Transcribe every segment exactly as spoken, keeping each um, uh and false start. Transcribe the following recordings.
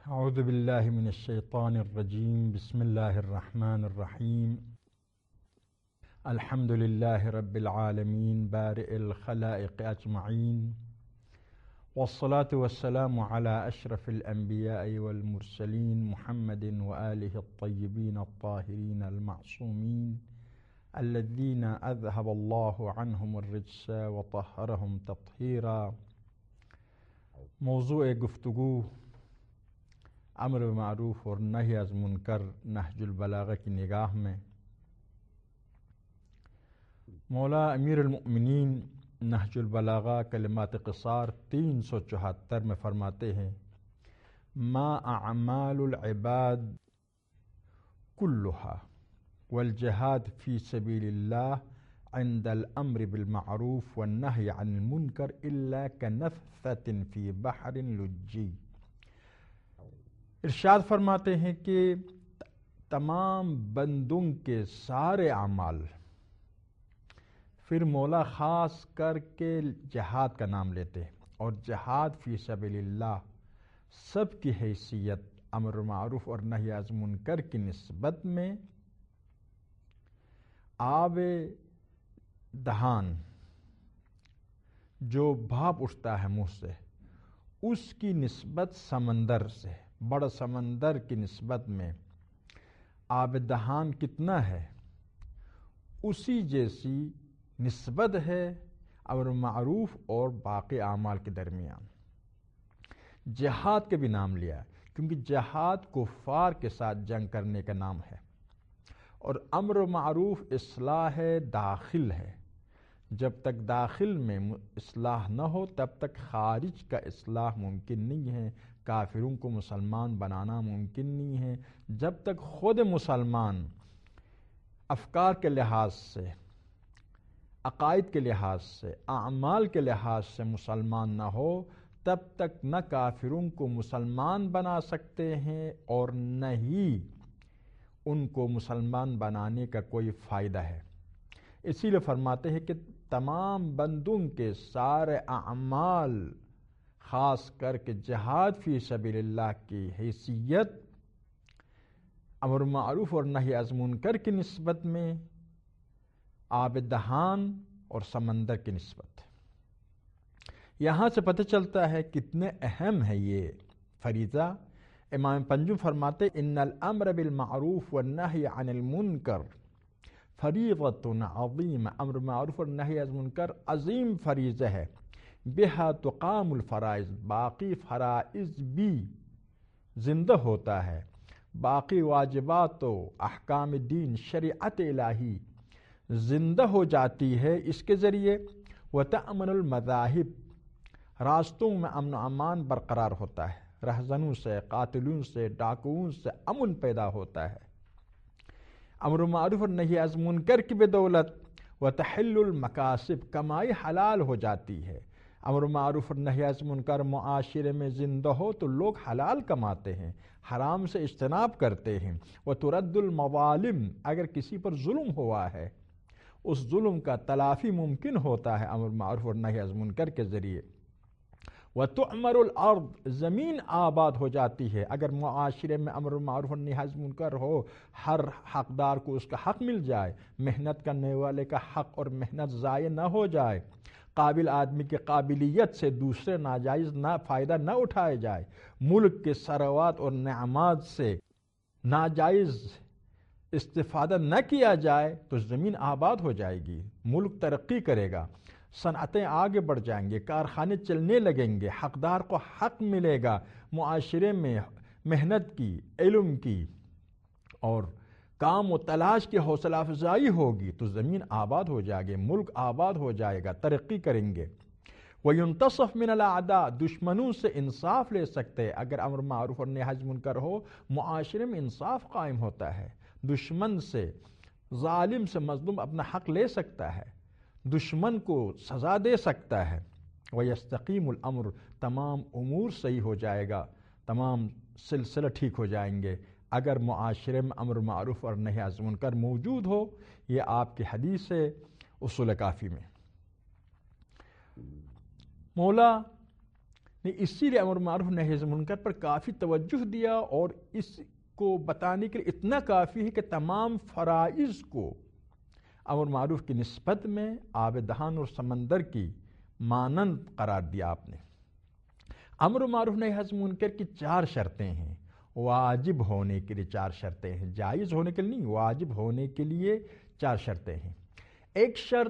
اعوذ باللہ من الشیطان الرجیم بسم اللہ الرحمن الرحیم الحمد للہ رب العالمین بارئ الخلائق اجمعین والصلاة والسلام على اشرف الانبیاء والمرسلین محمد وآلہ الطیبین الطاہرین المعصومین الذین اذهب اللہ عنہم الرجس وطہرہم تطہیرا۔ موضوع گفتگو امر معروف اور نہی از منکر نہج البلاغہ کی نگاہ میں مولا امیر المؤمنین نہج البلاغہ کلمات قصار تین سو چوہتر میں فرماتے ہیں: ما اعمال العباد كلها والجہاد فی سبیل اللہ عند الامر بالمعروف والنہی عن المنکر الا كنفثۃ فی بحر لجی۔ ارشاد فرماتے ہیں کہ تمام بندوں کے سارے اعمال، پھر مولا خاص کر کے جہاد کا نام لیتے ہیں، اور جہاد فی سبیل اللہ سب کی حیثیت امر معروف اور نہی از منکر کی نسبت میں آب دہان جو بھاپ اٹھتا ہے منہ سے، اس کی نسبت سمندر سے، بڑا سمندر کی نسبت میں آب دہان کتنا ہے، اسی جیسی نسبت ہے امر معروف اور باقی اعمال کے درمیان۔ جہاد کے بھی نام لیا کیونکہ جہاد کفار کے ساتھ جنگ کرنے کا نام ہے، اور امر معروف اصلاح داخل ہے۔ جب تک داخل میں اصلاح نہ ہو تب تک خارج کا اصلاح ممکن نہیں ہے، کافروں کو مسلمان بنانا ممکن نہیں ہے۔ جب تک خود مسلمان افکار کے لحاظ سے، عقائد کے لحاظ سے، اعمال کے لحاظ سے مسلمان نہ ہو تب تک نہ کافروں کو مسلمان بنا سکتے ہیں اور نہ ہی ان کو مسلمان بنانے کا کوئی فائدہ ہے۔ اسی لیے فرماتے ہیں کہ تمام بندوں کے سارے اعمال، خاص کر کے جہاد فی سبیل اللہ کی حیثیت امر معروف اور نہی از منکر کی نسبت میں آب دہان اور سمندر کی نسبت۔ یہاں سے پتہ چلتا ہے کتنے اہم ہے یہ فریضہ۔ امام پنجم فرماتے: ان الامر بالمعروف والنہی عن المنکر فریضۃ عظیم۔ امر معروف اور نہی از منکر عظیم فریضہ ہے، بہا تقام الفرائض، باقی فرائض بھی زندہ ہوتا ہے، باقی واجبات و احکام دین شریعت الہی زندہ ہو جاتی ہے اس کے ذریعے۔ وتأمن المذاہب، راستوں میں امن و امان برقرار ہوتا ہے، رہزنوں سے، قاتلوں سے، ڈاکوؤں سے امن پیدا ہوتا ہے۔ امر معروف اور نہی از منکر کی بدولت وتحل المکاسب، کمائی حلال ہو جاتی ہے۔ امر معروف اور نہی از منکر معاشرے میں زندہ ہو تو لوگ حلال کماتے ہیں، حرام سے اجتناب کرتے ہیں۔ وترد المظالم، اگر کسی پر ظلم ہوا ہے اس ظلم کا تلافی ممکن ہوتا ہے امر معروف اور نہی از منکر کے ذریعے۔ وتعمر الارض، زمین آباد ہو جاتی ہے اگر معاشرے میں امر معروف اور نہی از منکر ہو، ہر حقدار کو اس کا حق مل جائے، محنت کرنے والے کا حق اور محنت ضائع نہ ہو جائے، قابل آدمی کی قابلیت سے دوسرے ناجائز نہ فائدہ نہ اٹھائے جائے، ملک کے ثروات اور نعمات سے ناجائز استفادہ نہ کیا جائے تو زمین آباد ہو جائے گی، ملک ترقی کرے گا، صنعتیں آگے بڑھ جائیں گے، کارخانے چلنے لگیں گے، حقدار کو حق ملے گا، معاشرے میں محنت کی، علم کی اور کام و تلاش کی حوصلہ افزائی ہوگی تو زمین آباد ہو جائے گی، ملک آباد ہو جائے گا، ترقی کریں گے۔ وَيُنْتَصَفْ مِنَ الْأَعْدَاءِ، دشمنوں سے انصاف لے سکتے، اگر امر معروف اور نہی از منکر ہو معاشرے میں انصاف قائم ہوتا ہے، دشمن سے، ظالم سے مظلوم اپنا حق لے سکتا ہے، دشمن کو سزا دے سکتا ہے۔ وَيَسْتَقِيمُ الْأَمْرُ، تمام امور صحیح ہو جائے گا، تمام سلسلہ ٹھیک ہو جائیں گے اگر معاشرے میں امر معروف اور نہی از منکر موجود ہو۔ یہ آپ کی حدیث ہے اصول کافی میں۔ مولا نے اسی لیے امر معروف نہی از منکر پر کافی توجہ دیا، اور اس کو بتانے کے لیے اتنا کافی ہے کہ تمام فرائض کو امر معروف کی نسبت میں آب دہان اور سمندر کی مانند قرار دیا آپ نے۔ امر معروف نہی از منکر کی چار شرطیں ہیں، واجب ہونے کے لیے چار شرطیں ہیں، جائز ہونے کے لیے نہیں، واجب ہونے کے لیے چار شرطیں ہیں۔ ایک شرط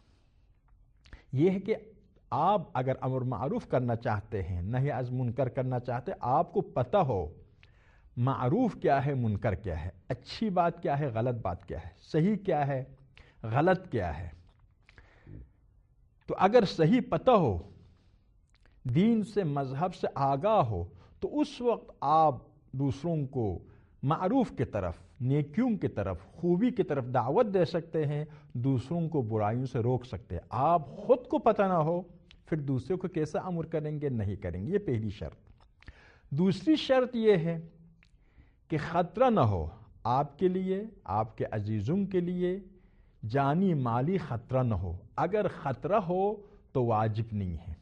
یہ ہے کہ آپ اگر امر معروف کرنا چاہتے ہیں، نہی از منکر کرنا چاہتے ہیں، آپ کو پتہ ہو معروف کیا ہے، منکر کیا ہے، اچھی بات کیا ہے، غلط بات کیا ہے، صحیح کیا ہے، غلط کیا ہے۔ تو اگر صحیح پتہ ہو، دین سے مذہب سے آگاہ ہو، تو اس وقت آپ دوسروں کو معروف کی طرف، نیکیوں کی طرف، خوبی کی طرف دعوت دے سکتے ہیں، دوسروں کو برائیوں سے روک سکتے ہیں۔ آپ خود کو پتہ نہ ہو پھر دوسروں کو کیسا امر کریں گے، نہیں کریں گے، یہ پہلی شرط۔ دوسری شرط یہ ہے کہ خطرہ نہ ہو آپ کے لیے، آپ کے عزیزوں کے لیے، جانی مالی خطرہ نہ ہو۔ اگر خطرہ ہو تو واجب نہیں ہے،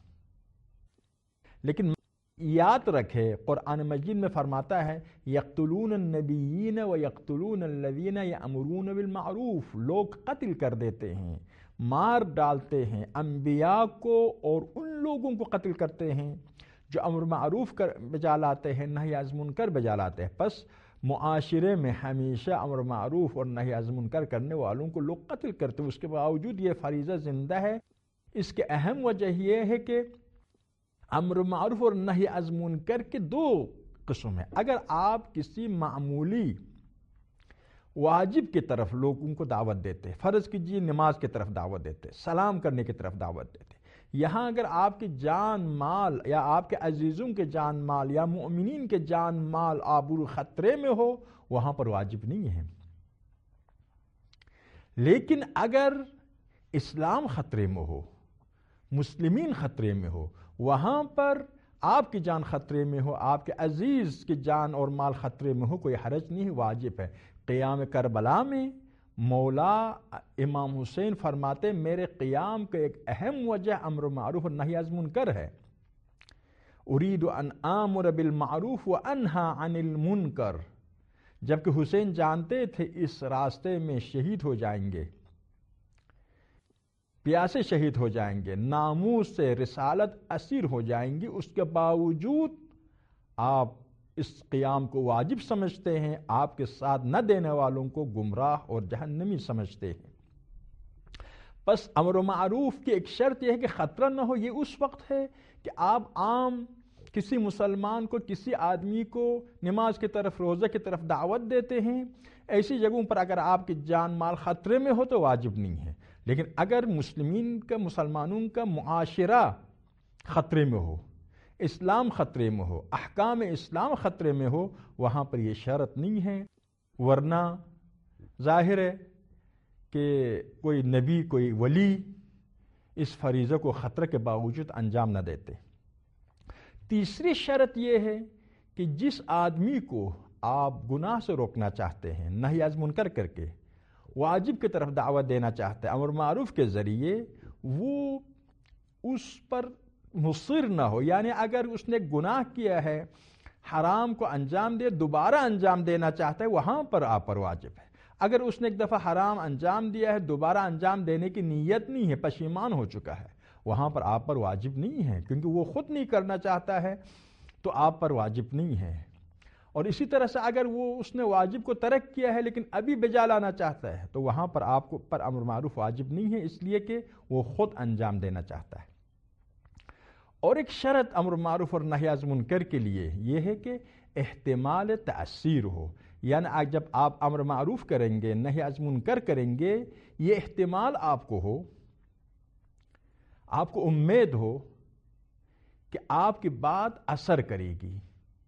لیکن یاد رکھے قرآن مجید میں فرماتا ہے یقتلون النبیین و یقتلون الذین یأمرون بالمعروف، لوگ قتل کر دیتے ہیں، مار ڈالتے ہیں انبیاء کو، اور ان لوگوں کو قتل کرتے ہیں جو امر معروف کر بجا لاتے ہیں، نہی از منکر بجا لاتے ہیں۔ پس معاشرے میں ہمیشہ امر معروف اور نہی از منکر کرنے والوں کو لوگ قتل کرتے ہیں، اس کے باوجود یہ فریضہ زندہ ہے۔ اس کے اہم وجہ یہ ہے کہ امر معروف اور نہی از منکر کے دو قسم ہیں۔ اگر آپ کسی معمولی واجب کی طرف لوگوں کو دعوت دیتے، فرض کیجیے نماز کی طرف دعوت دیتے، سلام کرنے کی طرف دعوت دیتے، یہاں اگر آپ کی جان مال یا آپ کے عزیزوں کے جان مال یا مؤمنین کے جان مال آبرو خطرے میں ہو، وہاں پر واجب نہیں ہے۔ لیکن اگر اسلام خطرے میں ہو، مسلمین خطرے میں ہو، وہاں پر آپ کی جان خطرے میں ہو، آپ کے عزیز کی جان اور مال خطرے میں ہو، کوئی حرج نہیں، واجب ہے۔ قیام کربلا میں مولا امام حسین فرماتے میرے قیام کا ایک اہم وجہ امر معروف اور نہی از منکر ہے، ارید ان آمر بالمعروف و انہا عن المنکر، جبکہ حسین جانتے تھے اس راستے میں شہید ہو جائیں گے، پیاسے شہید ہو جائیں گے، ناموس سے رسالت اسیر ہو جائیں گی، اس کے باوجود آپ اس قیام کو واجب سمجھتے ہیں، آپ کے ساتھ نہ دینے والوں کو گمراہ اور جہنمی سمجھتے ہیں۔ پس امر معروف کی ایک شرط یہ ہے کہ خطرہ نہ ہو۔ یہ اس وقت ہے کہ آپ عام کسی مسلمان کو، کسی آدمی کو نماز کی طرف، روزہ کی طرف دعوت دیتے ہیں، ایسی جگہوں پر اگر آپ کی جان مال خطرے میں ہو تو واجب نہیں ہے۔ لیکن اگر مسلمین کا، مسلمانوں کا معاشرہ خطرے میں ہو، اسلام خطرے میں ہو، احکام اسلام خطرے میں ہو، وہاں پر یہ شرط نہیں ہے۔ ورنہ ظاہر ہے کہ کوئی نبی، کوئی ولی اس فریضہ کو خطرے کے باوجود انجام نہ دیتے۔ تیسری شرط یہ ہے کہ جس آدمی کو آپ گناہ سے روکنا چاہتے ہیں، نہی از منکر کر کے واجب کی طرف دعوت دینا چاہتے ہیں امر معروف کے ذریعے، وہ اس پر مصر نہ ہو، یعنی اگر اس نے گناہ کیا ہے، حرام کو انجام دے، دوبارہ انجام دینا چاہتا ہے، وہاں پر آپ پر واجب ہے۔ اگر اس نے ایک دفعہ حرام انجام دیا ہے، دوبارہ انجام دینے کی نیت نہیں ہے، پشیمان ہو چکا ہے، وہاں پر آپ پر واجب نہیں ہے، کیونکہ وہ خود نہیں کرنا چاہتا ہے تو آپ پر واجب نہیں ہے۔ اور اسی طرح سے اگر وہ اس نے واجب کو ترک کیا ہے لیکن ابھی بجا لانا چاہتا ہے، تو وہاں پر آپ کو پر امر معروف واجب نہیں ہے، اس لیے کہ وہ خود انجام دینا چاہتا ہے۔ اور ایک شرط امر معروف اور نہی از منکر کے لیے یہ ہے کہ احتمال تأثیر ہو، یعنی جب آپ امر معروف کریں گے، نہی از منکر کریں گے، یہ احتمال آپ کو ہو، آپ کو امید ہو کہ آپ کی بات اثر کرے گی۔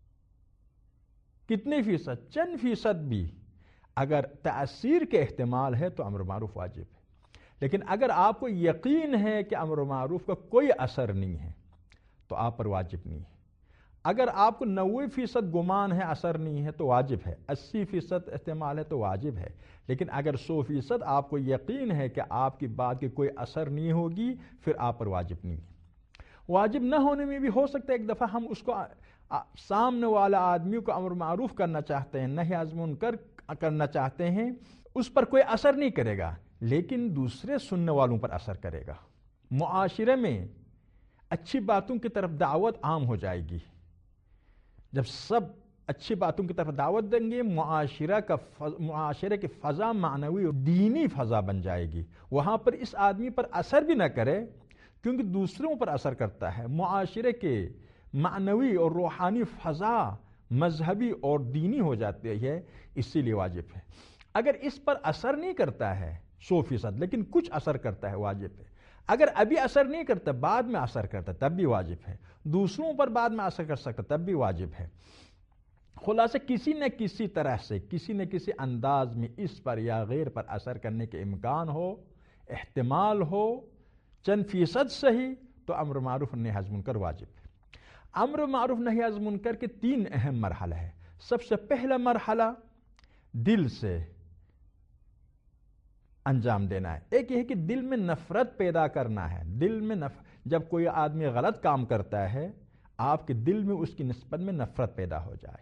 کتنے فیصد؟ چند فیصد بھی اگر تأثیر کے احتمال ہے تو امر معروف واجب ہے۔ لیکن اگر آپ کو یقین ہے کہ امر معروف کا کوئی اثر نہیں ہے تو آپ پر واجب نہیں ہے۔ اگر آپ کو نوے فیصد گمان ہے اثر نہیں ہے تو واجب ہے، اسی فیصد احتمال ہے تو واجب ہے۔ لیکن اگر سو فیصد آپ کو یقین ہے کہ آپ کی بات کی کوئی اثر نہیں ہوگی، پھر آپ پر واجب نہیں ہے۔ واجب نہ ہونے میں بھی ہو سکتا ہے ایک دفعہ ہم اس کو سامنے والا آدمی کو امر معروف کرنا چاہتے ہیں، نہی از منکر کرنا چاہتے ہیں، اس پر کوئی اثر نہیں کرے گا، لیکن دوسرے سننے والوں پر اثر کرے گا۔ معاشرے میں اچھی باتوں کی طرف دعوت عام ہو جائے گی۔ جب سب اچھی باتوں کی طرف دعوت دیں گے، معاشرہ کا فض... معاشرے کی فضا معنوی اور دینی فضا بن جائے گی۔ وہاں پر اس آدمی پر اثر بھی نہ کرے کیونکہ دوسروں پر اثر کرتا ہے۔ معاشرے کے معنوی اور روحانی فضا مذہبی اور دینی ہو جاتی ہے، اسی لیے واجب ہے۔ اگر اس پر اثر نہیں کرتا ہے سو فیصد لیکن کچھ اثر کرتا ہے، واجب ہے۔ اگر ابھی اثر نہیں کرتا، بعد میں اثر کرتا، تب بھی واجب ہے۔ دوسروں پر بعد میں اثر کر سکتا، تب بھی واجب ہے۔ خلاصہ کسی نہ کسی طرح سے، کسی نہ کسی انداز میں اس پر یا غیر پر اثر کرنے کے امکان ہو، احتمال ہو، چند فیصد صحیح، تو امر معروف نہی از منکر واجب ہے۔ امر معروف نہی از منکر کے تین اہم مرحلے ہیں۔ سب سے پہلا مرحلہ دل سے انجام دینا ہے۔ ایک یہ ہے کہ دل میں نفرت پیدا کرنا ہے۔ دل میں نف... جب کوئی آدمی غلط کام کرتا ہے، آپ کے دل میں اس کی نسبت میں نفرت پیدا ہو جائے،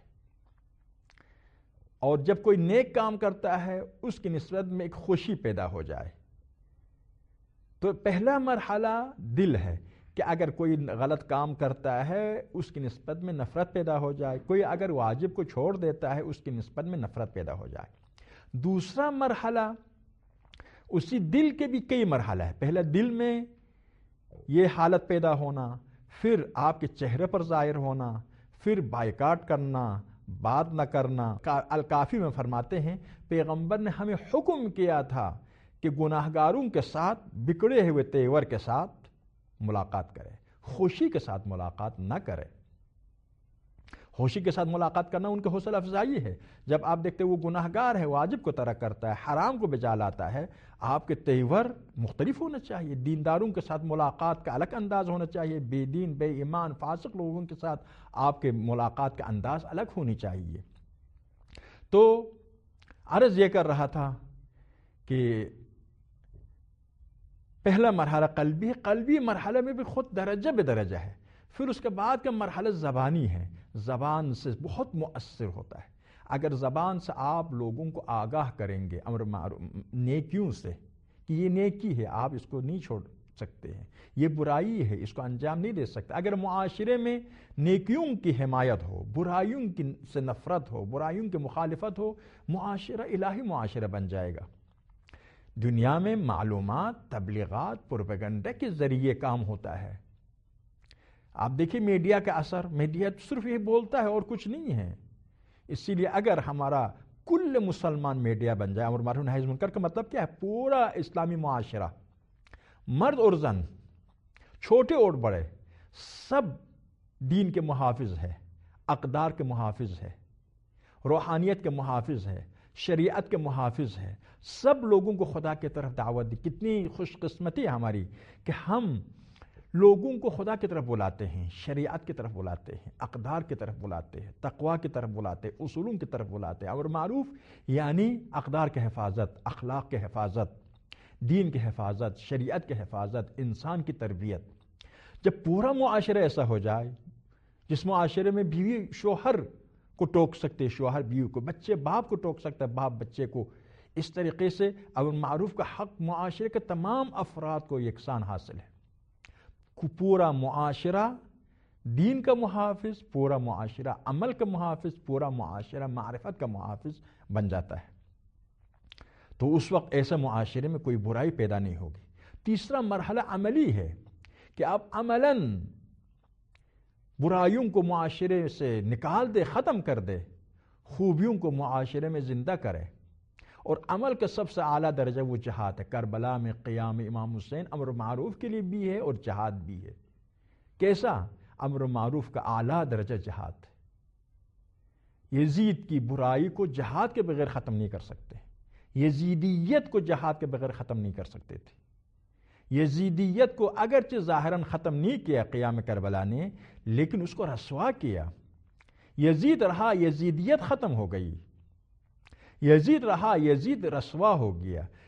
اور جب کوئی نیک کام کرتا ہے اس کی نسبت میں ایک خوشی پیدا ہو جائے۔ تو پہلا مرحلہ دل ہے کہ اگر کوئی غلط کام کرتا ہے اس کی نسبت میں نفرت پیدا ہو جائے، کوئی اگر واجب کو چھوڑ دیتا ہے اس کی نسبت میں نفرت پیدا ہو جائے۔ دوسرا مرحلہ، اسی دل کے بھی کئی مرحلہ ہے۔ پہلے دل میں یہ حالت پیدا ہونا، پھر آپ کے چہرے پر ظاہر ہونا، پھر بائیکاٹ کرنا، بات نہ کرنا۔ الکافی میں فرماتے ہیں پیغمبر نے ہمیں حکم کیا تھا کہ گناہگاروں کے ساتھ بگڑے ہوئے تیور کے ساتھ ملاقات کرے، خوشی کے ساتھ ملاقات نہ کرے۔ خوشی کے ساتھ ملاقات کرنا ان کے حوصلہ افزائی ہے۔ جب آپ دیکھتے وہ گناہگار ہے، واجب کو ترک کرتا ہے، حرام کو بجا لاتا ہے، آپ کے تیور مختلف ہونا چاہیے۔ دینداروں کے ساتھ ملاقات کا الگ انداز ہونا چاہیے، بے دین، بے ایمان، فاسق لوگوں کے ساتھ آپ کے ملاقات کا انداز الگ ہونی چاہیے۔ تو عرض یہ کر رہا تھا کہ پہلا مرحلہ قلبی ہے، قلبی مرحلہ میں بھی خود درجہ بے درجہ ہے۔ پھر اس کے بعد کا مرحلہ زبانی ہے، زبان سے بہت مؤثر ہوتا ہے۔ اگر زبان سے آپ لوگوں کو آگاہ کریں گے امر معروف نیکیوں سے کہ یہ نیکی ہے، آپ اس کو نہیں چھوڑ سکتے ہیں، یہ برائی ہے، اس کو انجام نہیں دے سکتے۔ اگر معاشرے میں نیکیوں کی حمایت ہو، برائیوں کی سے نفرت ہو، برائیوں کی مخالفت ہو، معاشرہ الہی معاشرہ بن جائے گا۔ دنیا میں معلومات، تبلیغات، پروپیگنڈا کے ذریعے کام ہوتا ہے۔ آپ دیکھیں میڈیا کا اثر، میڈیا صرف یہ بولتا ہے اور کچھ نہیں ہے۔ اسی لیے اگر ہمارا کل مسلمان میڈیا بن جائے، امر معروف نہی از منکر کا مطلب کیا ہے؟ پورا اسلامی معاشرہ، مرد اور زن، چھوٹے اور بڑے، سب دین کے محافظ ہے، اقدار کے محافظ ہے، روحانیت کے محافظ ہے، شریعت کے محافظ ہے، سب لوگوں کو خدا کی طرف دعوت دی۔ کتنی خوش قسمتی ہے ہماری کہ ہم لوگوں کو خدا کی طرف بلاتے ہیں، شریعت کی طرف بلاتے ہیں، اقدار کی طرف بلاتے ہیں، تقوی کی طرف بلاتے ہیں، اصولوں کی طرف بلاتے ہیں۔ اور معروف یعنی اقدار کی حفاظت، اخلاق کی حفاظت، دین کی حفاظت، شریعت کی حفاظت، انسان کی تربیت۔ جب پورا معاشرہ ایسا ہو جائے، جس معاشرے میں بیوی شوہر کو ٹوک سکتے، شوہر بیوی کو، بچے باپ کو ٹوک سکتا ہے، باپ بچے کو، اس طریقے سے امر معروف کا حق معاشرے کے تمام افراد کو یکساں حاصل ہے۔ پورا معاشرہ دین کا محافظ، پورا معاشرہ عمل کا محافظ، پورا معاشرہ معرفت کا محافظ بن جاتا ہے۔ تو اس وقت ایسے معاشرے میں کوئی برائی پیدا نہیں ہوگی۔ تیسرا مرحلہ عملی ہے کہ آپ عملاً برائیوں کو معاشرے سے نکال دے، ختم کر دے، خوبیوں کو معاشرے میں زندہ کرے۔ اور عمل کا سب سے اعلیٰ درجہ وہ جہاد ہے۔ کربلا میں قیام امام حسین امر معروف کے لیے بھی ہے اور جہاد بھی ہے۔ کیسا؟ امر معروف کا اعلیٰ درجہ جہاد ہے۔ یزید کی برائی کو جہاد کے بغیر ختم نہیں کر سکتے، یزیدیت کو جہاد کے بغیر ختم نہیں کر سکتے تھے۔ یزیدیت کو اگرچہ ظاہراً ختم نہیں کیا قیام کربلا نے، لیکن اس کو رسوا کیا۔ یزید رہا، یزیدیت ختم ہو گئی۔ یزید رہا، یزید رسوا ہو گیا۔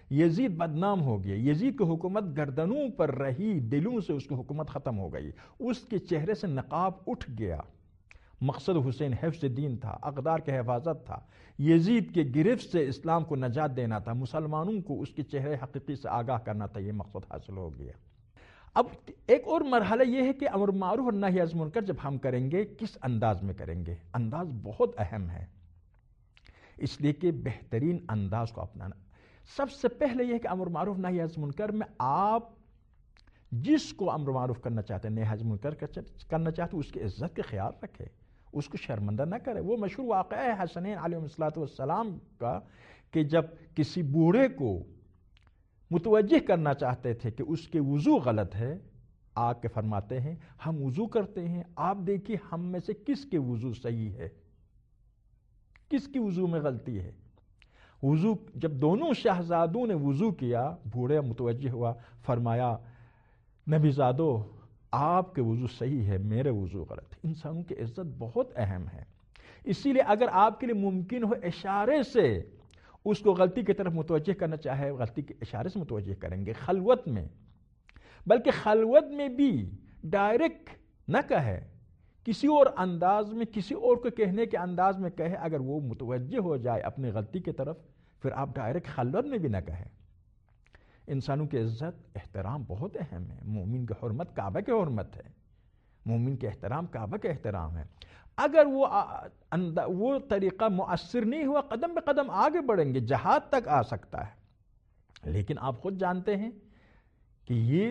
یزید بدنام ہو گیا، یزید کی حکومت گردنوں پر رہی، دلوں سے اس کی حکومت ختم ہو گئی، اس کے چہرے سے نقاب اٹھ گیا۔ مقصد حسین حفظ دین تھا، اقدار کی حفاظت تھا، یزید کے گرفت سے اسلام کو نجات دینا تھا، مسلمانوں کو اس کے چہرے حقیقی سے آگاہ کرنا تھا، یہ مقصد حاصل ہو گیا۔ اب ایک اور مرحلہ یہ ہے کہ امر معروف اور نہی عن منکر جب ہم کریں گے کس انداز میں کریں گے؟ انداز بہت اہم ہے، اس لیے کہ بہترین انداز کو اپنانا۔ سب سے پہلے یہ ہے کہ امر معروف نہی عن منکر میں آپ جس کو امر معروف کرنا چاہتے ہیں، نہی عن منکر کرنا چاہتے ہیں، اس کی عزت کا خیال رکھے، اس کو شرمندہ نہ کرے۔ وہ مشہور واقعہ ہے حسنین علیہ الصلوۃ والسلام کا کہ جب کسی بوڑھے کو متوجہ کرنا چاہتے تھے کہ اس کے وضو غلط ہے، آ کے فرماتے ہیں ہم وضو کرتے ہیں، آپ دیکھیے ہم میں سے کس کے وضو صحیح ہے، کس کی وضو میں غلطی ہے۔ وضو جب دونوں شہزادوں نے وضو کیا، بوڑھے متوجہ ہوا، فرمایا نبی زادو آپ کے وضو صحیح ہے، میرے وضو غلط ہے۔ انسانوں کی عزت بہت اہم ہے، اسی لیے اگر آپ کے لیے ممکن ہو اشارے سے اس کو غلطی کی طرف متوجہ کرنا چاہے، غلطی کے اشارے سے متوجہ کریں گے، خلوت میں، بلکہ خلوت میں بھی ڈائریکٹ نہ کہے، کسی اور انداز میں، کسی اور کو کہنے کے انداز میں کہے۔ اگر وہ متوجہ ہو جائے اپنی غلطی کی طرف، پھر آپ ڈائریکٹ خلوت میں بھی نہ کہیں۔ انسانوں کی عزت احترام بہت اہم ہے، مومن کی حرمت کعبہ کی حرمت ہے، مومن کے احترام کعبہ کے احترام ہے۔ اگر وہ وہ طریقہ مؤثر نہیں ہوا، قدم بے قدم آگے بڑھیں گے، جہاد تک آ سکتا ہے، لیکن آپ خود جانتے ہیں کہ یہ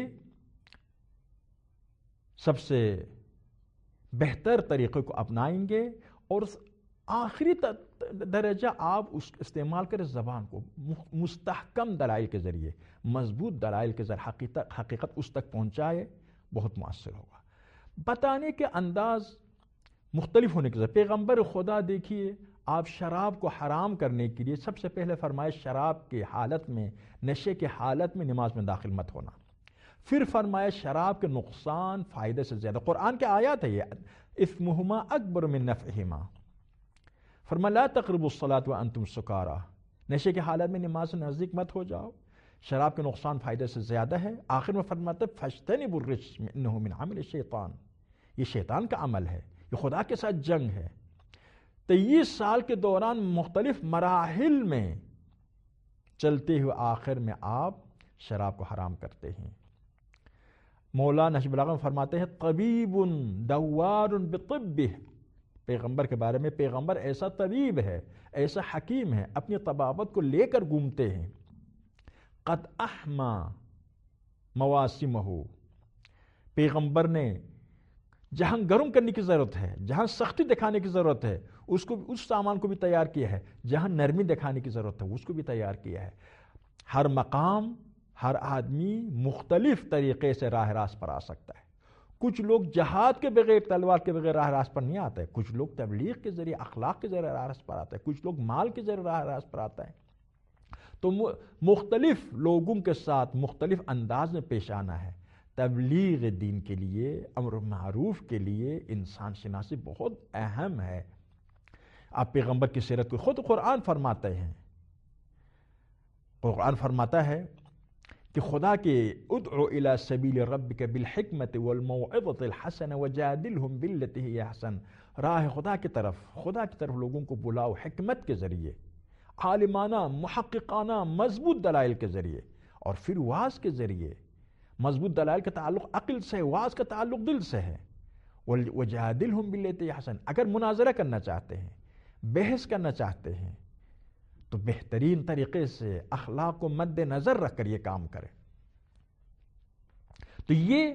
سب سے بہتر طریقے کو اپنائیں گے، اور آخری درجہ آپ اس استعمال کریں زبان کو مستحکم دلائل کے ذریعے، مضبوط دلائل کے ذریعے حقیقت حقیقت اس تک پہنچائے، بہت مؤثر ہوگا۔ بتانے کے انداز مختلف ہونے کے ذریعے، پیغمبر خدا دیکھیے آپ شراب کو حرام کرنے کے لیے سب سے پہلے فرمائے شراب کی حالت میں، نشے کی حالت میں نماز میں داخل مت ہونا، پھر فرمایا شراب کے نقصان فائدے سے زیادہ، قرآن کے آیات ہے یہ، اثمہما اکبر من نفعہما، فرمایا لا تقربوا الصلاۃ وانتم سکارا، نشے کی حالت میں نماز سے نزدیک مت ہو جاؤ، شراب کے نقصان فائدے سے زیادہ ہے۔ آخر میں فرماتے فاجتنبوا الرجس انہ من عمل الشیطان، یہ شیطان کا عمل ہے، یہ خدا کے ساتھ جنگ ہے۔ تیئیس سال کے دوران مختلف مراحل میں چلتے ہوئے آخر میں آپ شراب کو حرام کرتے ہیں۔ مولا نہج البلاغہ میں فرماتے ہیں طبیب دوار بطبہ، پیغمبر کے بارے میں، پیغمبر ایسا طبیب ہے، ایسا حکیم ہے، اپنی طبابت کو لے کر گھومتے ہیں۔ قد احما مواسمہ، پیغمبر نے جہاں گرم کرنے کی ضرورت ہے، جہاں سختی دکھانے کی ضرورت ہے، اس کو اس سامان کو بھی تیار کیا ہے، جہاں نرمی دکھانے کی ضرورت ہے اس کو بھی تیار کیا ہے۔ ہر مقام، ہر آدمی مختلف طریقے سے راہ راست پر آ سکتا ہے۔ کچھ لوگ جہاد کے بغیر، تلوار کے بغیر راہ راست پر نہیں آتے، کچھ لوگ تبلیغ کے ذریعے، اخلاق کے ذریعے راہ راست پر آتے ہیں، کچھ لوگ مال کے ذریعے راہ راست پر آتا ہے۔ تو مختلف لوگوں کے ساتھ مختلف انداز میں پیش آنا ہے۔ تبلیغ دین کے لیے، امر معروف کے لیے انسان شناسی بہت اہم ہے۔ آپ پیغمبر کی سیرت کو خود قرآن فرماتے ہیں، قرآن فرماتا ہے کہ خدا کے ادعو الی سبیل ربک بالحکمت والموعظۃ الحسنہ وجادلہم باللتی ہی احسن، راہ خدا کی طرف، خدا کی طرف لوگوں کو بلاؤ حکمت کے ذریعے، عالمانہ، محققانہ، مضبوط دلائل کے ذریعے، اور پھر واعظ کے ذریعے۔ مضبوط دلائل کا تعلق عقل سے ہے، واعظ کا تعلق دل سے ہے۔ وجادلہم باللتی ہی احسن، اگر مناظرہ کرنا چاہتے ہیں، بحث کرنا چاہتے ہیں، تو بہترین طریقے سے اخلاق کو مد نظر رکھ کر یہ کام کرے۔ تو یہ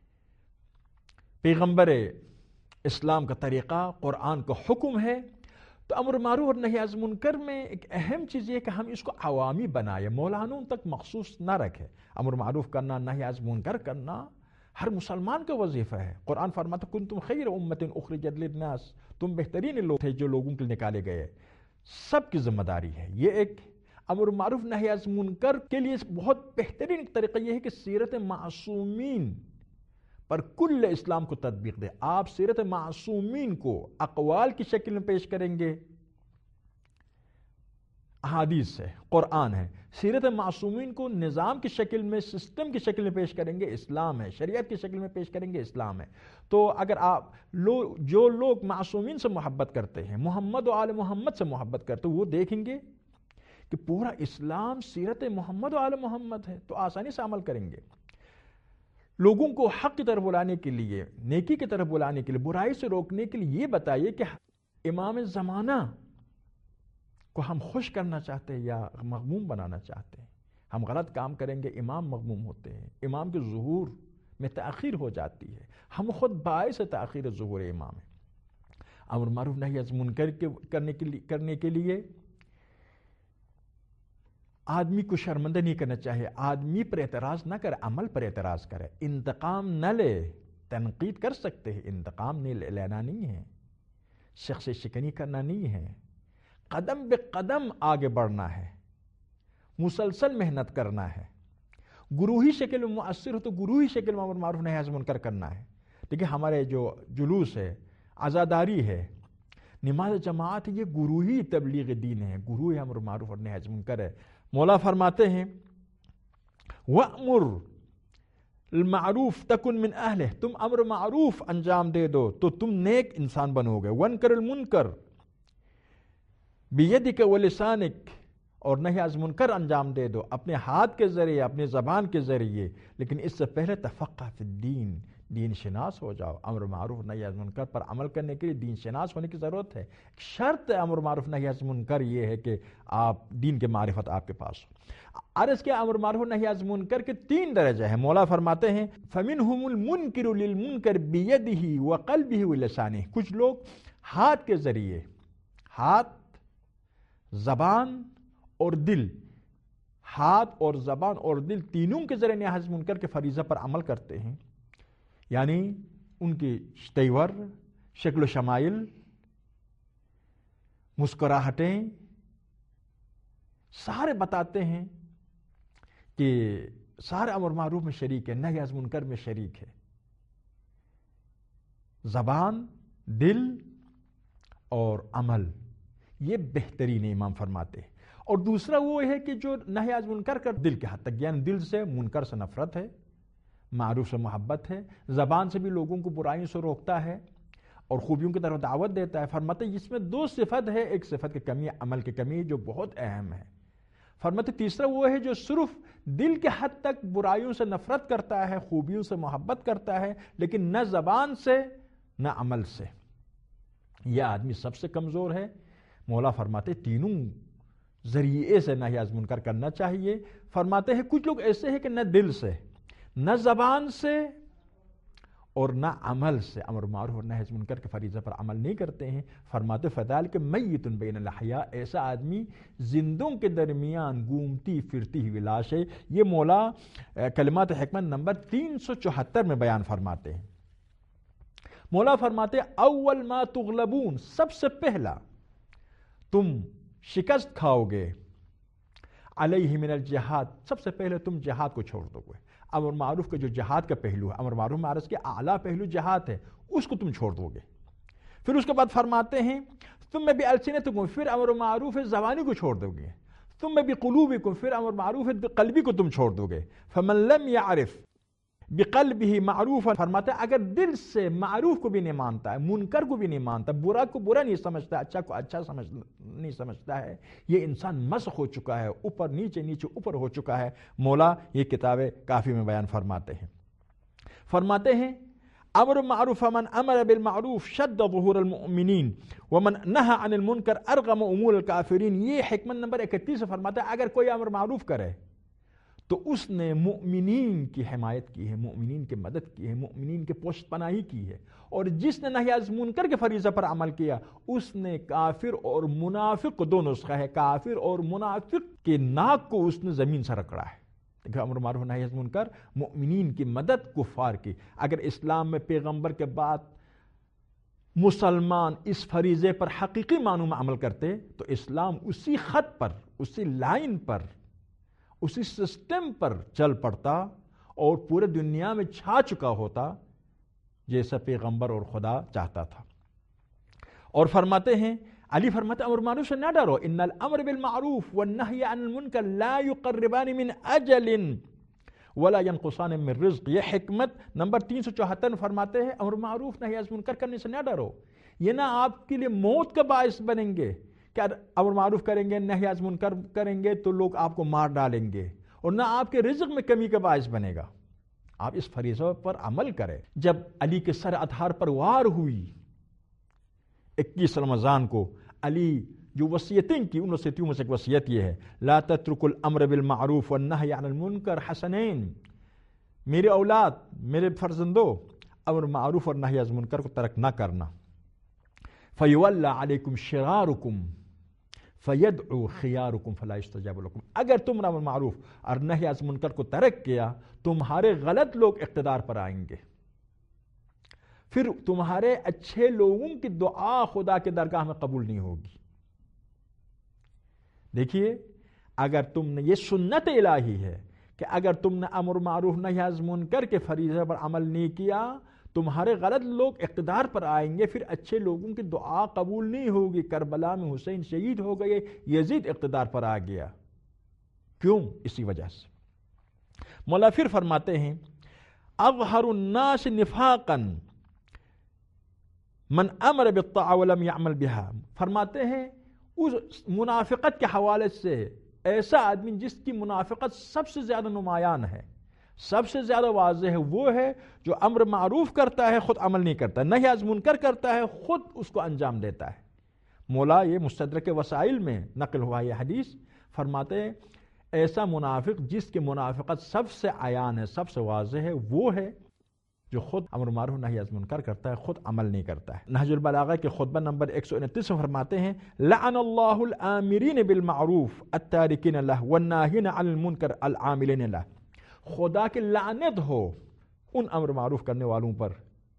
پیغمبر اسلام کا طریقہ، قرآن کا حکم ہے۔ تو امر معروف اور نہی عن منکر میں ایک اہم چیز یہ کہ ہم اس کو عوامی بنائے، مولانوں تک مخصوص نہ رکھے۔ امر معروف کرنا، نہی عن منکر کرنا ہر مسلمان کا وظیفہ ہے۔ قرآن فرماتا کنتم خیر امۃ اخرجت للناس، تم بہترین لوگ تھے جو لوگوں کے لیے نکالے گئے۔ سب کی ذمہ داری ہے یہ۔ ایک امر معروف نہی عن منکر کے لیے بہت بہترین طریقہ یہ ہے کہ سیرت معصومین پر کل اسلام کو تطبیق دے۔ آپ سیرت معصومین کو اقوال کی شکل میں پیش کریں گے، احادیث ہے، قرآن ہے۔ سیرت معصومین کو نظام کی شکل میں، سسٹم کی شکل میں پیش کریں گے، اسلام ہے۔ شریعت کی شکل میں پیش کریں گے، اسلام ہے۔ تو اگر آپ لوگ جو لوگ معصومین سے محبت کرتے ہیں، محمد و آل محمد سے محبت کرتے ہیں، وہ دیکھیں گے کہ پورا اسلام سیرت محمد و آل محمد ہے، تو آسانی سے عمل کریں گے۔ لوگوں کو حق کی طرف بلانے کے لیے، نیکی کی طرف بلانے کے لیے، برائی سے روکنے کے لیے یہ بتائیے کہ امام زمانہ کو ہم خوش کرنا چاہتے ہیں یا مغموم بنانا چاہتے ہیں۔ ہم غلط کام کریں گے، امام مغموم ہوتے ہیں، امام کے ظہور میں تاخیر ہو جاتی ہے، ہم خود باعث تاخیر ظہور امام ہیں۔ امر معروف نہی از منکر کرنے کے لیے کرنے کے لیے آدمی کو شرمندہ نہیں کرنا چاہیے، آدمی پر اعتراض نہ کرے، عمل پر اعتراض کرے، انتقام نہ لے۔ تنقید کر سکتے ہیں، انتقام نہیں لینا نہیں ہے، شخص شکنی کرنا نہیں ہے، قدم بے قدم آگے بڑھنا ہے، مسلسل محنت کرنا ہے۔ گروہی شکل میں مؤثر ہو تو گروہی شکل میں امر معروف نہی از منکر کرنا ہے۔ دیکھیں ہمارے جو جلوس ہے، عزاداری ہے، نماز جماعت، یہ گروہی تبلیغ دین ہے، گروہی امر معروف اور نہی از منکر ہے۔ مولا فرماتے ہیں وَأْمُرْ الْمَعْرُوفَ تَكُنْ مِنْ أَهْلِهِ، تم امر معروف انجام دے دو تو تم نیک انسان بنو گے۔ وَانْكَرِ الْمُنْكَرَ بِيَدِكَ وَلِسَانِكَ، اور نہی از منکر انجام دے دو اپنے ہاتھ کے ذریعے، اپنے زبان کے ذریعے، لیکن اس سے پہلے تفقہ فی الدین، دین شناس ہو جاؤ۔ امر معروف نہی از منکر پر عمل کرنے کے لیے دین شناس ہونے کی ضرورت ہے۔ شرط امر معروف نہی از منکر یہ ہے کہ آپ دین کے معرفت آپ کے پاس ہو۔ عرض کیا امر معروف نہی از منکر کے تین درجے ہیں۔ مولا فرماتے ہیں فَمِنْهُمُ الْمُنْكِرُ لِلْمُنْكَرِ بِيَدِهِ وَقَلْبِهِ وَلِسَانِهِ، کچھ لوگ ہاتھ کے ذریعے، ہاتھ، زبان اور دل، ہاتھ اور زبان اور دل تینوں کے ذریعے نہی از منکر کے فریضہ پر عمل کرتے ہیں، یعنی ان کی تیور، شکل و شمائل، مسکراہٹیں، سارے بتاتے ہیں کہ سارے امر معروف میں شریک ہے، نہی از منکر میں شریک ہے۔ زبان، دل اور عمل، یہ بہترین امام فرماتے ہیں۔ اور دوسرا وہ ہے کہ جو نہی از منکر کر دل کے حد تک، یعنی دل سے منکر سے نفرت ہے، معروف سے محبت ہے، زبان سے بھی لوگوں کو برائیوں سے روکتا ہے اور خوبیوں کی طرف دعوت دیتا ہے۔ فرماتے ہیں اس میں دو صفت ہے، ایک صفت کی کمی، عمل کی کمی جو بہت اہم ہے۔ فرماتے تیسرا وہ ہے جو صرف دل کے حد تک برائیوں سے نفرت کرتا ہے، خوبیوں سے محبت کرتا ہے، لیکن نہ زبان سے نہ عمل سے، یہ آدمی سب سے کمزور ہے۔ مولا فرماتے تینوں ذریعے سے نہی از منکر کرنا چاہیے۔ فرماتے ہیں کچھ لوگ ایسے ہیں کہ نہ دل سے، نہ زبان سے اور نہ عمل سے امر معروف اور نہی از منکر کے فریضہ پر عمل نہیں کرتے ہیں۔ فرماتے فذلک میت بین الاحیاء، ایسا آدمی زندوں کے درمیان گھومتی پھرتی ہوئی لاش ہے۔ یہ مولا کلمات حکمت نمبر تین سو چوہتر میں بیان فرماتے ہیں۔ مولا فرماتے اول ما تغلبون، سب سے پہلا تم شکست کھاؤ گے، علیہ من الجہاد، سب سے پہلے تم جہاد کو چھوڑ دو گے۔ امر معروف کا جو جہاد کا پہلو ہے، امر معروف میں عرض کے اعلیٰ پہلو جہاد ہے، اس کو تم چھوڑ دو گے۔ پھر اس کے بعد فرماتے ہیں تم میں بھی السنتکم، پھر امر معروف زبانی کو چھوڑ دو گے۔ تم میں بھی قلوبکم، پھر امر معروف قلبی کو تم چھوڑ دو گے۔ فمن لم یعرف بقلبہ معروفا، فرماتا ہے اگر دل سے معروف کو بھی نہیں مانتا ہے، منکر کو بھی نہیں مانتا، برا کو برا نہیں سمجھتا، اچھا کو اچھا سمجھ نہیں سمجھتا ہے، یہ انسان مسخ ہو چکا ہے، اوپر نیچے نیچے اوپر ہو چکا ہے۔ مولا یہ کتاب کافی میں بیان فرماتے ہیں۔ فرماتے ہیں امر معروف من امر بالمعروف شد ظہور المؤمنین ومن نہى عن المنکر ارغم امور الکافرین۔ یہ حکمت نمبر اکتیس فرماتا ہے اگر کوئی امر معروف کرے تو اس نے مؤمنین کی حمایت کی ہے، مؤمنین کی مدد کی ہے، مؤمنین کے پشت پناہی کی ہے، اور جس نے نہی از منکر کے فریضہ پر عمل کیا اس نے کافر اور منافق کو، دو نسخہ ہے، کافر اور منافق کے ناک کو اس نے زمین سے رگڑا ہے۔ دیکھو امر معروف نہی از منکر، مؤمنین کی مدد، کفار کی۔ اگر اسلام میں پیغمبر کے بعد مسلمان اس فریضے پر حقیقی معنوں میں عمل کرتے تو اسلام اسی خط پر، اسی لائن پر، اسی سسٹم پر چل پڑتا اور پورے دنیا میں چھا چکا ہوتا جیسا پیغمبر اور خدا چاہتا تھا۔ اور فرماتے ہیں علی فرماتے امر معروف سے نہ ڈرو، ان الامر بالمعروف والنہی عن المنکر لا یقربان من اجل ولا ينقصان من رزق. یہ حکمت نمبر تین سو چوہتر فرماتے ہیں امر معروف نہی از منکر کرنے سے نہ ڈرو، یہ نہ آپ کے لیے موت کا باعث بنیں گے کہ امر معروف کریں گے نہی از منکر کریں گے تو لوگ آپ کو مار ڈالیں گے، اور نہ آپ کے رزق میں کمی کا باعث بنے گا. آپ اس فریضہ پر عمل کریں. جب علی کے سر اطہار پر وار ہوئی اکیس رمضان کو، علی جو وصیتیں کی ان وصیتوں میں سے ایک وصیت یہ ہے لا تترکوا الامر بالمعروف والنہی عن المنکر حسنین. میرے اولاد، میرے فرزندوں، امر معروف اور نہی از منکر کو ترک نہ کرنا. فیولی علیکم شرارکم فیدعو خیارکم فلا یستجاب لکم. اگر تم نے امر معروف اور نہی از منکر کو ترک کیا، تمہارے غلط لوگ اقتدار پر آئیں گے، پھر تمہارے اچھے لوگوں کی دعا خدا کے درگاہ میں قبول نہیں ہوگی. دیکھیے، اگر تم نے، یہ سنت الہی ہے کہ اگر تم نے امر معروف نہی از منکر کے فریضے پر عمل نہیں کیا، تمہارے غلط لوگ اقتدار پر آئیں گے، پھر اچھے لوگوں کی دعا قبول نہیں ہوگی. کربلا میں حسین شہید ہو گئے، یزید اقتدار پر آ گیا. کیوں؟ اسی وجہ سے. مولا پھر فرماتے ہیں اظہر الناس نفاقا من امر بالطاعة ولم يعمل بها. فرماتے ہیں اس منافقت کے حوالے سے ایسا آدمی جس کی منافقت سب سے زیادہ نمایاں ہے، سب سے زیادہ واضح ہے، وہ ہے جو امر معروف کرتا ہے خود عمل نہیں کرتا، نہی از منکر کرتا ہے خود اس کو انجام دیتا ہے. مولا یہ مستدرک وسائل میں نقل ہوا یہ حدیث فرماتے ہیں ایسا منافق جس کی منافقت سب سے عیان ہے، سب سے واضح ہے، وہ ہے جو خود امر معروف نہی از منکر کرتا ہے، خود عمل نہیں کرتا ہے. نہج البلاغہ کے خطبہ نمبر ایک سو انتیس میں فرماتے ہیں لعن اللہ الآمرین بالمعروف التارکین لہ والناہین عن المنکر العاملین لہ. خدا کی لعنت ہو ان امر معروف کرنے والوں پر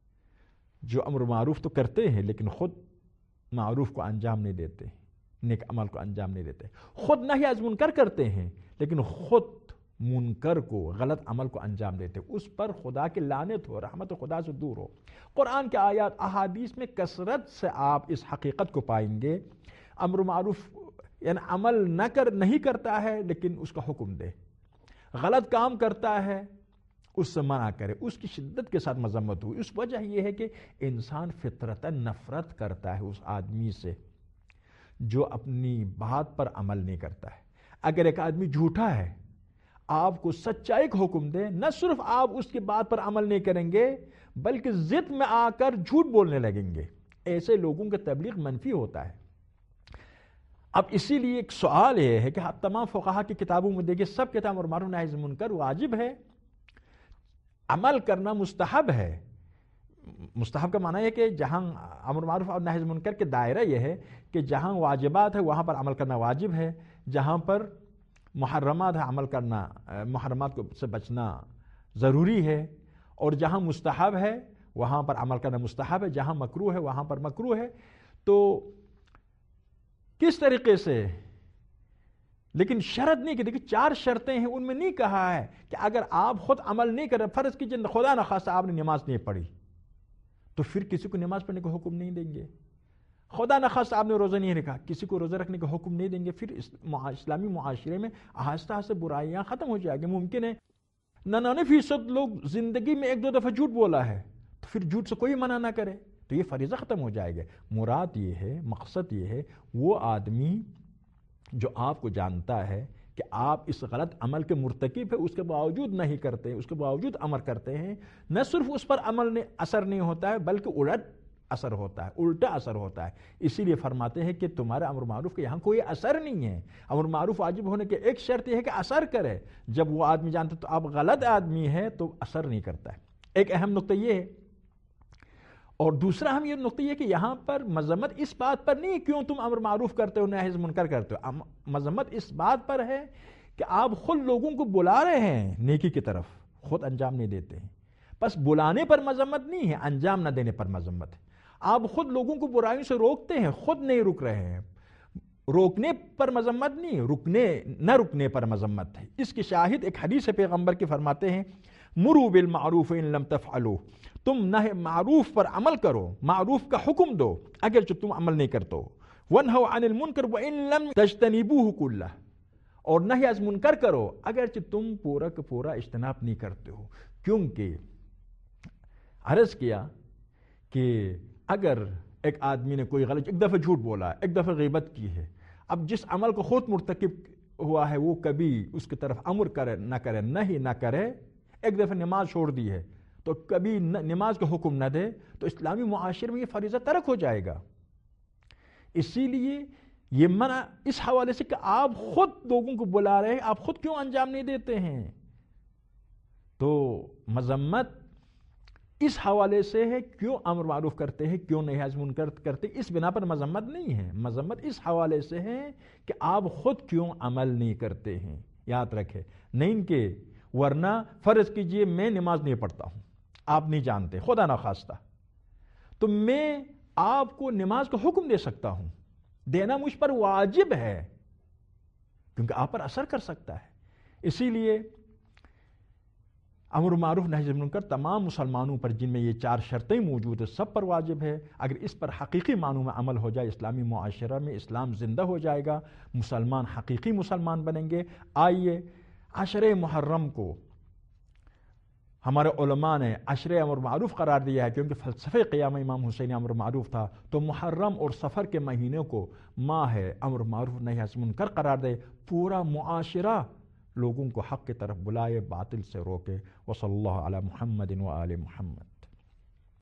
جو امر معروف تو کرتے ہیں لیکن خود معروف کو انجام نہیں دیتے، نیک عمل کو انجام نہیں دیتے. خود نہی از منکر کرتے ہیں لیکن خود منکر کو، غلط عمل کو انجام دیتے، اس پر خدا کی لعنت ہو، رحمت خدا سے دور ہو. قرآن کے آیات احادیث میں کثرت سے آپ اس حقیقت کو پائیں گے. امر معروف یعنی عمل نہ کر نہیں کرتا ہے لیکن اس کا حکم دے، غلط کام کرتا ہے اس سے منع کرے، اس کی شدت کے ساتھ مذمت ہوئی. اس وجہ یہ ہے کہ انسان فطرتاً نفرت کرتا ہے اس آدمی سے جو اپنی بات پر عمل نہیں کرتا ہے. اگر ایک آدمی جھوٹا ہے، آپ کو سچائی کا حکم دے، نہ صرف آپ اس کی بات پر عمل نہیں کریں گے بلکہ ضد میں آ کر جھوٹ بولنے لگیں گے. ایسے لوگوں کا تبلیغ منفی ہوتا ہے. اب اسی لیے ایک سوال یہ ہے کہ آپ تمام فقہا کی کتابوں میں دیکھیں، سب کتاب امر معروف نہی از منکر واجب ہے، عمل کرنا مستحب ہے. مستحب کا معنی ہے کہ جہاں امر معروف اور نہی از منکر کے دائرہ یہ ہے کہ جہاں واجبات ہے وہاں پر عمل کرنا واجب ہے، جہاں پر محرمات ہے عمل کرنا، محرمات کو سے بچنا ضروری ہے، اور جہاں مستحب ہے وہاں پر عمل کرنا مستحب ہے، جہاں مکروہ ہے وہاں پر مکروہ ہے. تو کس طریقے سے، لیکن شرط نہیں کہ دیکھیں چار شرطیں ہیں، ان میں نہیں کہا ہے کہ اگر آپ خود عمل نہیں کر رہے، فرض کیجیے خدا نخواستہ آپ نے نماز نہیں پڑھی تو پھر کسی کو نماز پڑھنے کا حکم نہیں دیں گے. خدا نخواستہ آپ نے روزہ نہیں رکھا، کسی کو روزہ رکھنے کا حکم نہیں دیں گے. پھر اسلامی معاشرے میں آہستہ آہستہ برائیاں ختم ہو جائیں گی. ممکن ہے ننانوے فیصد لوگ زندگی میں ایک دو دفعہ جھوٹ بولا ہے تو پھر جھوٹ سے کوئی منع نہ کرے تو یہ فریضہ ختم ہو جائے گا. مراد یہ ہے، مقصد یہ ہے، وہ آدمی جو آپ کو جانتا ہے کہ آپ اس غلط عمل کے مرتکب ہے، اس کے باوجود نہیں کرتے، اس کے باوجود عمل کرتے ہیں، نہ صرف اس پر عمل نے اثر نہیں ہوتا ہے بلکہ الٹ اثر ہوتا ہے، الٹا اثر ہوتا ہے. اسی لیے فرماتے ہیں کہ تمہارے امر معروف کے یہاں کوئی اثر نہیں ہے. امر معروف واجب ہونے کے ایک شرط یہ ہے کہ اثر کرے. جب وہ آدمی جانتا تو آپ غلط آدمی ہے تو اثر نہیں کرتا ہے. ایک اہم نقطہ یہ ہے. اور دوسرا ہم یہ نقطہ یہ کہ یہاں پر مذمت اس بات پر نہیں کیوں تم امر معروف کرتے ہو نہی از منکر کرتے ہو، مذمت اس بات پر ہے کہ آپ خود لوگوں کو بلا رہے ہیں نیکی کی طرف، خود انجام نہیں دیتے ہیں. بس بلانے پر مذمت نہیں ہے، انجام نہ دینے پر مذمت ہے. آپ خود لوگوں کو برائیوں سے روکتے ہیں، خود نہیں رک رہے ہیں. روکنے پر مذمت نہیں، رکنے نہ رکنے پر مذمت ہے. اس کی شاہد ایک حدیث پیغمبر کی فرماتے ہیں مروا بالمعروف ان لم تفعلوا، تم نہ معروف پر عمل کرو، معروف کا حکم دو اگرچہ تم عمل نہیں کرتے ہو. وَانْهَوْا عَنِ الْمُنْكَرِ وَإِن لَمْ تَجْتَنِبُوهُ كُلَّهُ، اور نہی از منکر کرو اگرچہ تم پورا کا پورا اجتناب نہیں کرتے ہو. کیونکہ عرض کیا کہ اگر ایک آدمی نے کوئی غلط، ایک دفعہ جھوٹ بولا، ایک دفعہ غیبت کی ہے، اب جس عمل کو خود مرتکب ہوا ہے وہ کبھی اس کی طرف امر کرے نہ کرے، نہیں نہ کرے، ایک دفعہ نماز چھوڑ دی ہے تو کبھی نماز کا حکم نہ دے، تو اسلامی معاشرے میں یہ فریضہ ترک ہو جائے گا. اسی لیے یہ منع اس حوالے سے کہ آپ خود لوگوں کو بلا رہے ہیں، آپ خود کیوں انجام نہیں دیتے ہیں. تو مذمت اس حوالے سے ہے کیوں امر معروف کرتے ہیں، کیوں نہی از منکر کرتے، اس بنا پر مذمت نہیں ہے. مذمت اس حوالے سے ہے کہ آپ خود کیوں عمل نہیں کرتے ہیں. یاد رکھے، نہیں کہ ورنہ فرض کیجئے میں نماز نہیں پڑھتا ہوں، آپ نہیں جانتے، خدا نخواستہ، تو میں آپ کو نماز کا حکم دے سکتا ہوں، دینا مجھ پر واجب ہے کیونکہ آپ پر اثر کر سکتا ہے. اسی لیے امر معروف نہی عن المنکر تمام مسلمانوں پر جن میں یہ چار شرطیں موجود ہیں سب پر واجب ہے. اگر اس پر حقیقی معنوں میں عمل ہو جائے اسلامی معاشرہ میں اسلام زندہ ہو جائے گا، مسلمان حقیقی مسلمان بنیں گے. آئیے عشرہ محرم کو ہمارے علماء نے عشرہ امر معروف قرار دیا ہے کیونکہ فلسفہ قیام امام حسین امر معروف تھا، تو محرم اور صفر کے مہینے کو ماہ امر معروف نہی عن منکر قرار دے. پورا معاشرہ لوگوں کو حق کی طرف بلائے، باطل سے روکے. وصلی اللہ علی محمد و آل محمد.